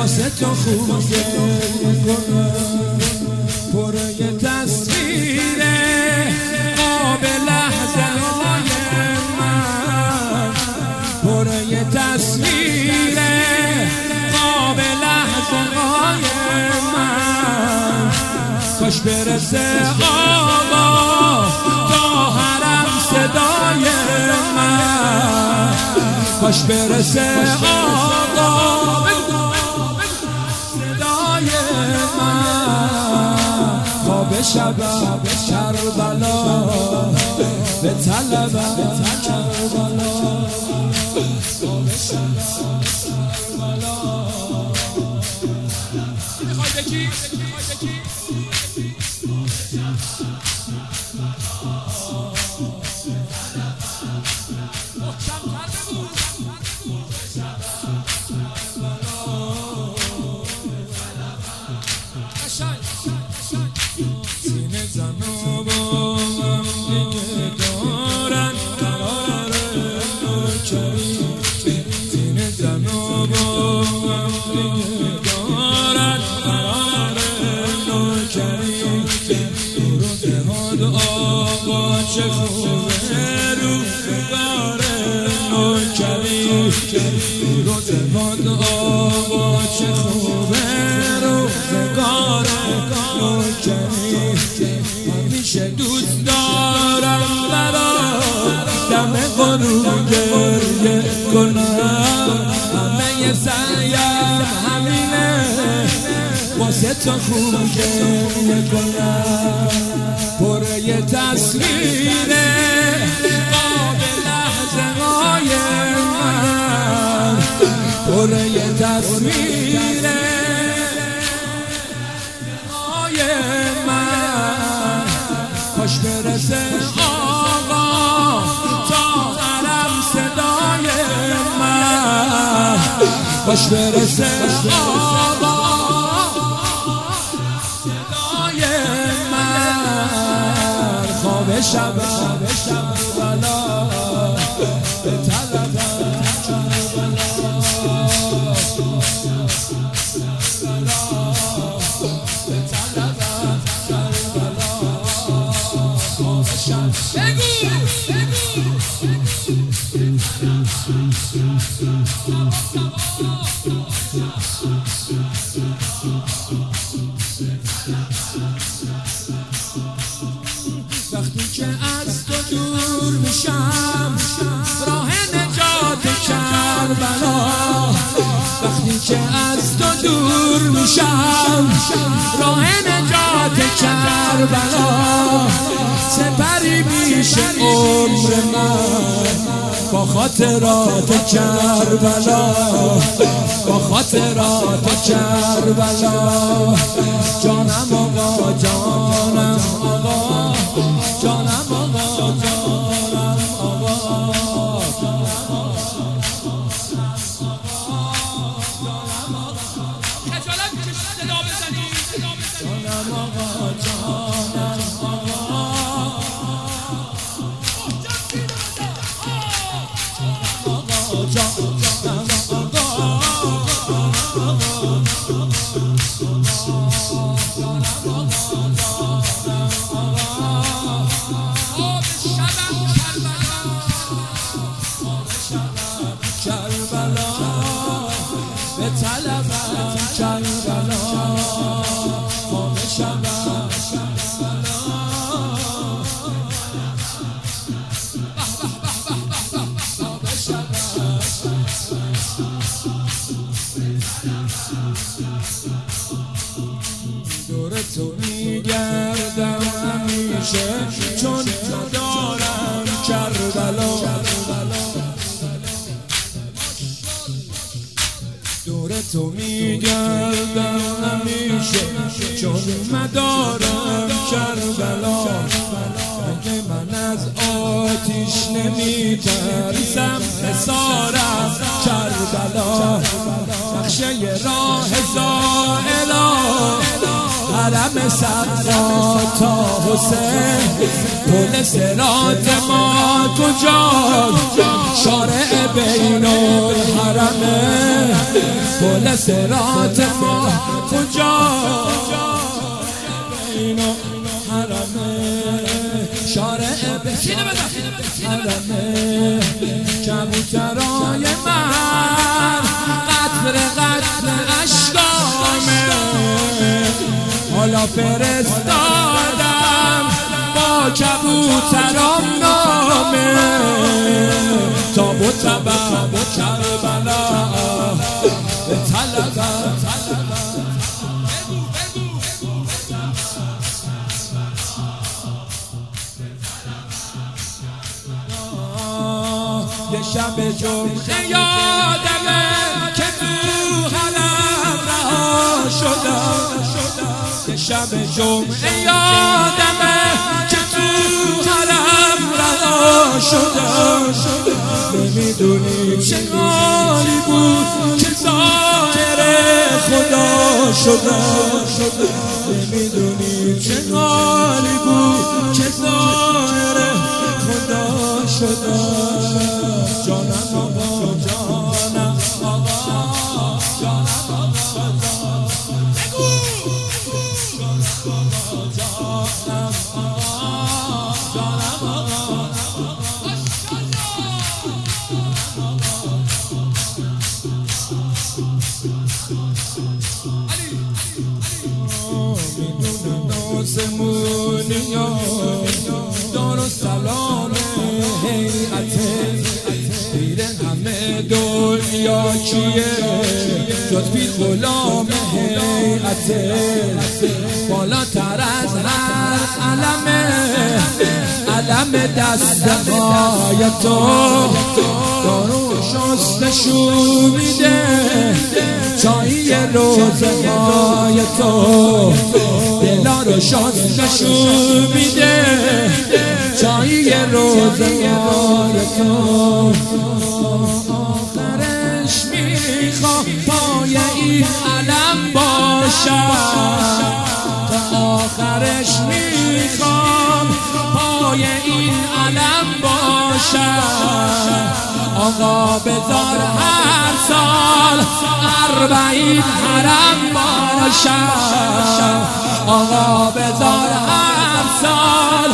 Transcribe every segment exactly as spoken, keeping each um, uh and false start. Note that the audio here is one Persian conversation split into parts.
واسه تو خوب گریه کنم، پر یه تصویره آب لحظه های من، پر یه تصویره آب لحظه های من. کاش برسه آقا تا حرم صدای من، کاش برسه آقا صدای من. خواب شب کربلا به طلبم کربلا، خواب شب کربلا. میخوای بکی؟ میخوای بکی؟ سینه زنو با هم دیگه دارن قرار نوکری، سینه زنو با هم دیگه دارن قرار نوکری. روزهاد آقا چه خوبه روزگار نوکری، روزهاد آقا چه خوبه روزگار نوکری. همیشه دوست دارم برات دم غروب گریه کنم، همه سعیم همینه واسه تو خوب گریه کنم. پر یه تصویره آب لحظه های من، پر یه تصویره های من. کاش برسه آقا تا حرم صدای من، کاش برسه آقا صدای من. خواب شب کربلا به طلبم کربلا، به طلبم کربلا. خواب شب بگو وقتی که از تو دور میشم راه نجات کربلا، وقتی که از تو دور میشم راه نجات کربلا. سپری میشه عمر من با خاطرات کربلا، با خاطرات کربلا. جانم آقا جانم آقا جانم آقا جانم آقا خجالت کشید صدا بزنی جانم آقا جانم آقا آقا جانم کربلا به طلبم کربلا، خواب شب کربلا. خواب شب دور تو میگردم همیشه چون ندارم کربلا، دور تو میگردم همیشه چون مدارم کربلا. اگه من از آتیش نمیترسم حصارم کربلا، نقشه راه زائلا حرم صفا تا حسین، پل صراط ما کجا شارع بین الحرمه، پل صراط ما کجا بین و حرمه شارع بسینه بزن حرمه کبوترای من قطر قطر اشکامه حالا فرستادم با کبوترام نامه تا بطبع به کربلا به طلبم یه شب جمعه یادمه که تو حرم رها شدم یه شب جمعه یادمه که تو حرم رها شدم نمیدونی چه حالی بود که ظاهر خدا شدم نمیدونی چه حالی بود که ظاهر خدا شدم جانم آقا جانم آقا جانم آقا بگو جانم آقا جانم آقا جانم آقا میدونم نازمونی دار و سلام حیعته پیره همه دنیا کیه جز بی غلام حیعته بالاتر از هر علمه علم دستهای تو دارو شستشو میده چایی روزه های تو دلا رو شستشو میده چایی روزه های تو آخرش میخوام پای این علم باشم تا آخرش میخوام پای این علم باشم آقا بذار هر سال اربعین حرم باشم آقا بذار هر سال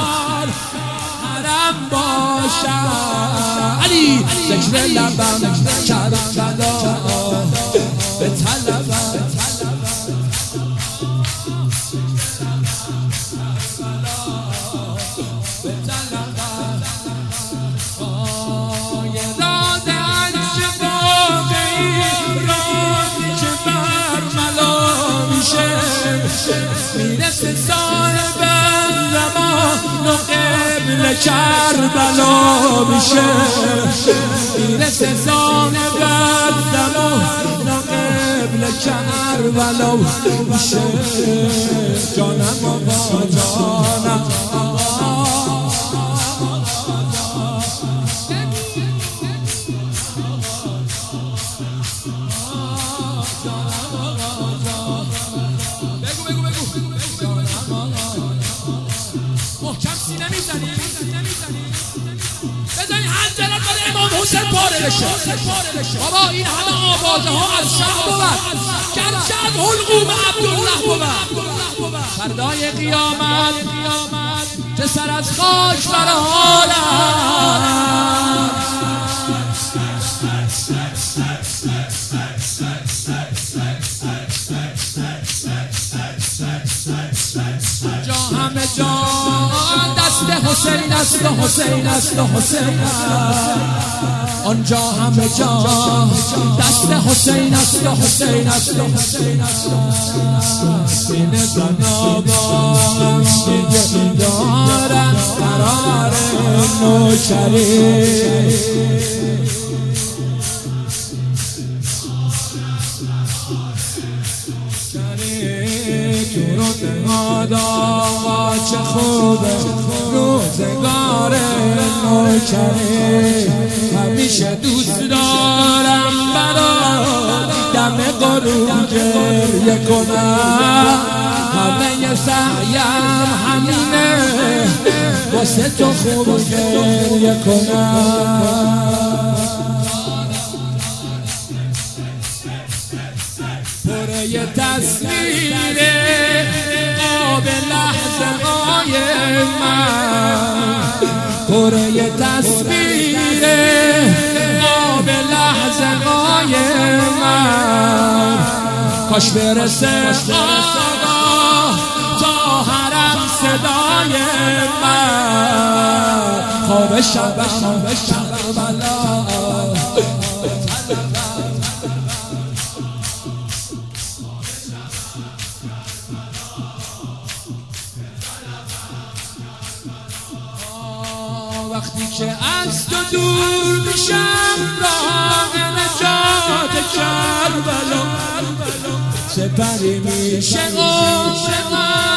حرم باشم علی ذکر لبم کربلا به طلبم میرسه صاحب زمان و قبل کربلا میشه میرسه صاحب زمان و قبل کربلا میشه جانم آقا جانم محکم سینه میزنی بزنی حنجرت باید امام حسین پاره بشه بابا این همه آوازه ها از شب بود گرچه از حلقوم عبدالله بود فردای قیامت که سر از خاک بر حالم جا همه جان دست حسین است و حسین است و حسین است آنجا همه جان دست حسین است و حسین است و حسین است بین زنابان دیگه دارم قرار نوکری آقا چه خوبه روزگار نوکری همیشه دوست دارم برات دم غروب گریه کنم همه سعیم همینه واسه تو خوب گریه کنم کره تصویر آب لحظه های من، کره تصویر آب لحظه های من. کاش برسه آقا تا حرم صدای من، خواب شب خواب شب بلا. وقتی که از تو دور میشم راه نجات کربلا، سپری میشه عمر من